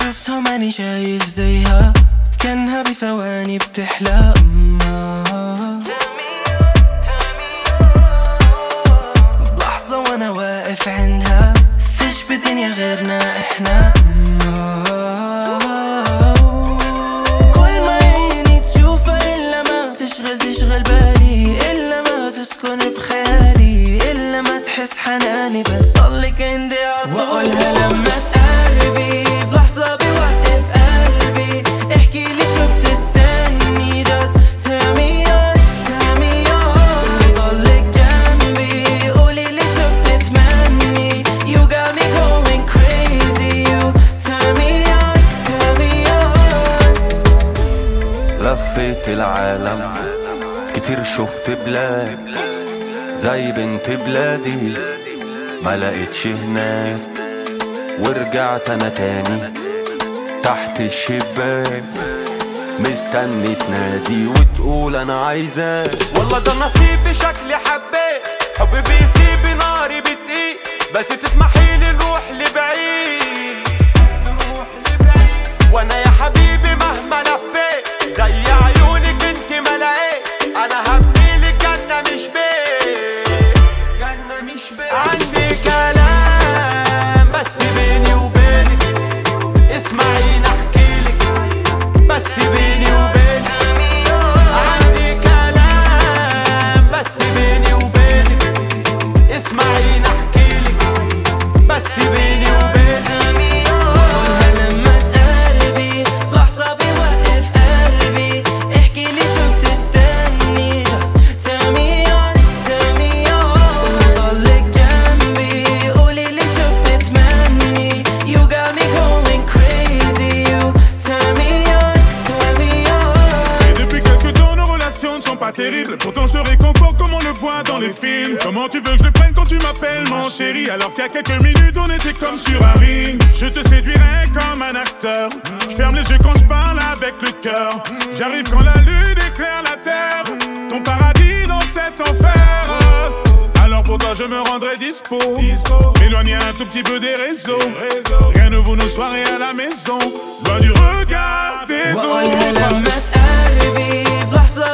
شفتها ماني شايف زيها، كانها بثواني بتحلى بلحظة وانا واقف عندها، فيش بالدنيا غيرنا احنا كل ما عيني تشوفها إلا ما تشغل بالي، إلا ما تسكن بخيالي، إلا ما تحس حناني، بس ضلك عندي عطول وأقولها لما تقربي بلحظة بوقف قلبي. احكي لي شو بتستني، just tell me ضلك جنبي، قولي لي شو بتتمني. You got me going crazy, you tell me لفيت العالم كتير، شفت بلاد زي بنت بلادي ما لقيتش هناك، ورجعت انا تاني تحت الشباك مستني تنادي وتقول انا عايزاك. والله ده نصيبي شكلي حبيت، حبي بيسيب ناري بتقيل، بس تسمحيلي نروح لبعيد وانا يا حبيبي مهما لفيت زي عيونك انت ما لقيت. انا هبنيلك جنة مش بيت، عندي كلام بس بيني وبينك، اسمعيني احكيلك بس بيني وبينك. عندي كلام بس بيني وبينك، اسمعيني احكيلك بس بيني وبينك. Terrible, pourtant je te réconforte comme on le voit dans les films. Comment tu veux que je le prenne quand tu m'appelles mon chéri, alors qu'il y a quelques minutes on était comme sur un ring. Je te séduirais comme un acteur, je ferme les yeux quand je parle avec le cœur. J'arrive quand la lune éclaire la terre, ton paradis dans cet enfer. Alors pour toi je me rendrai dispo, m'éloigner un tout petit peu des réseaux. Rien ne vaut nos soirées à la maison, loin du regard des autres.